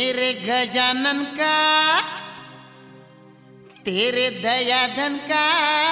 तेरे गजानन का, तेरे दया धन का,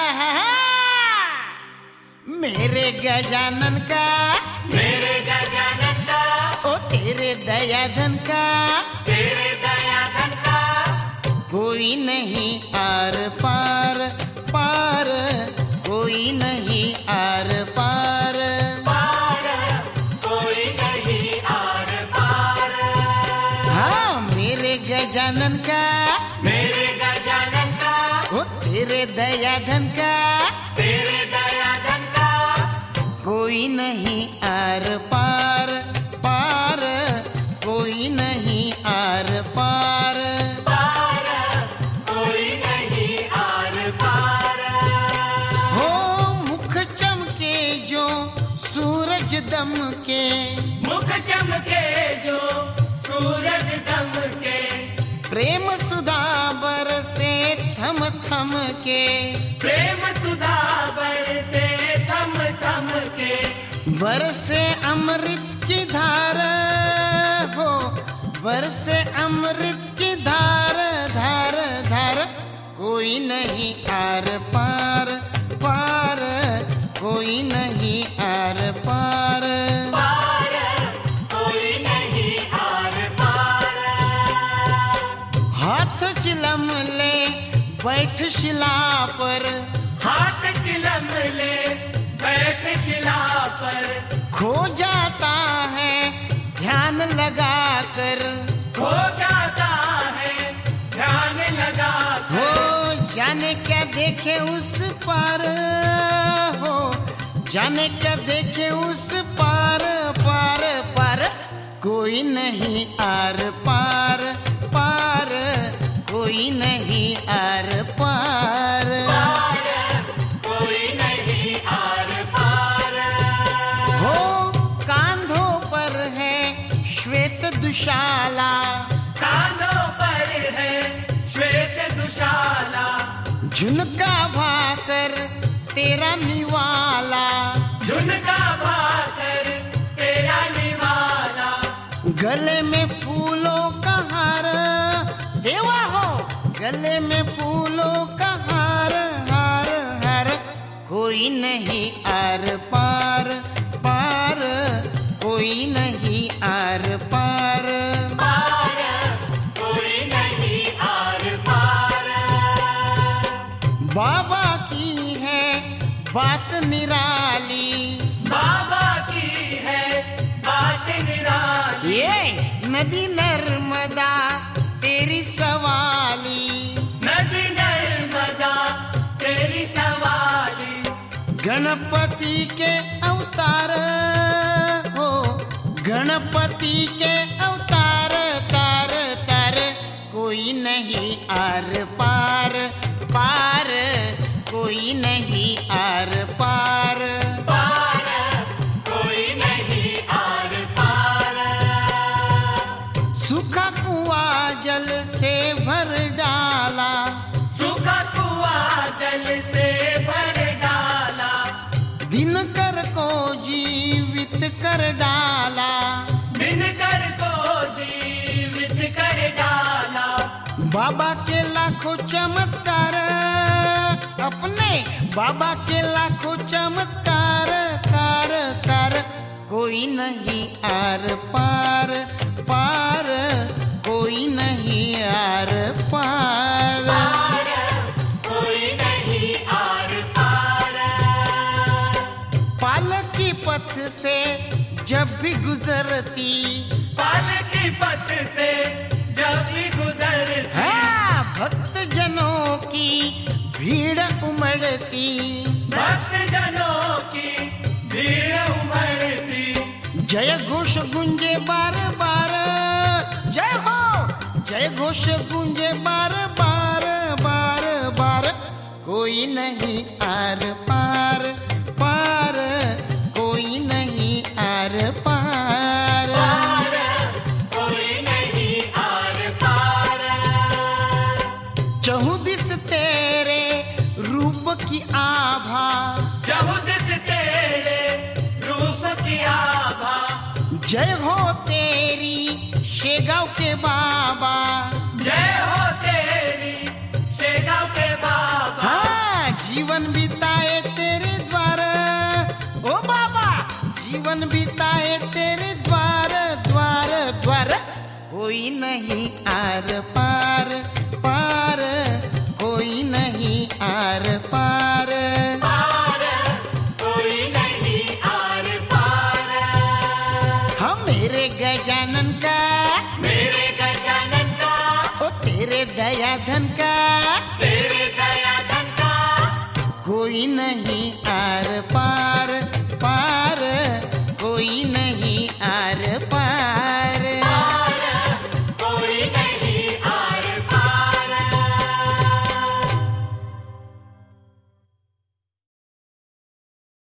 मेरे गजानन का, मेरे गजानन का, ओ तेरे दया धन का, तेरे दया धन का, कोई नहीं आर पार पार, कोई नहीं आर पार पार, कोई नहीं आर पार। हाँ मेरे गजानन का, मेरे गजानन का, ओ तेरे दया धन का, तेरे दया धन का, कोई नहीं आर पार पार, कोई नहीं आर पार पार, कोई नहीं आर पार। हो मुख चमके जो सूरज दम के, मुख चमके जो सूरज दमके, प्रेम सुधा बरसे थम थम के, प्रेम सुधा बरसे थम थम के, बरसे अमृत की धार हो, बरसे अमृत की धार धार धार, कोई नहीं आर पार पार, कोई नहीं आर पार पार, कोई नहीं आर पार। हाथ चिलम ले बैठ शिला पर, हाथ चिलम ले बैठ शिला पर, खो जाता है ध्यान लगा कर, खो जाता है ध्यान लगा हो कर। जाने क्या देखे उस पार, हो जाने क्या देखे उस पार पार पार, कोई नहीं आर पार पार, कोई नहीं आर पार पार, कोई नहीं आर पार। हो कांधों पर है श्वेत दुशाला, कानों पर है श्वेत दुशाला, झुनका भाकर तेरा निवाला, झुनका भाकर तेरा निवाला, गले में फूलों का हार देवा हो, गले में फूलों का हार हार हार, कोई नहीं आर पार पार, कोई नहीं आर पार पार, कोई नहीं आर पार। बाबा की है बात निराली, बाबा की है बात निराली, ये नदी नर्मदा तेरी सवाली, नदी नर्मदा तेरी सवाली, गणपति के अवतार हो, गणपति के अवतार तार तार, कोई नहीं आर पार पार, कोई नहीं आर पार पार, कोई नहीं आर पार। सूखा कुआं जल से भर डाला, सूखा कुआं जल से भर डाला, दिनकर को जीवित कर डाला, दिनकर को जीवित कर डाला, बाबा के लाखों चमत्कार, अपने बाबा के लाखों चमत्कार कार कार, कोई नहीं आर पार पार, कोई नहीं आर पार पार, कोई नहीं आर पार। पालकी पथ से जब भी गुजरती, पालकी पथ से जब भी गुजरती, हाँ भक्त जनों की भीड़ उमड़ती, भक्त जनों की भीड़ उमड़ती, जय घोष गुंजे बार बार, जय हो जय घोष गुंजे बार बार बार बार, कोई नहीं आर पार पार, कोई नहीं आर पार पार, कोई नहीं आर पार। चहुदिस तेरे रूप की आभा, चहुदिस तेरे रूप की आभा, जय हो तेरी शेगांव के बाबा, बाबा। जय हो तेरी शेगांव के बाबा। हाँ, जीवन बिताए तेरे द्वार, ओ बाबा, जीवन बिताए तेरे द्वार द्वार द्वार। कोई नहीं आर पार पार, कोई नहीं आर पार।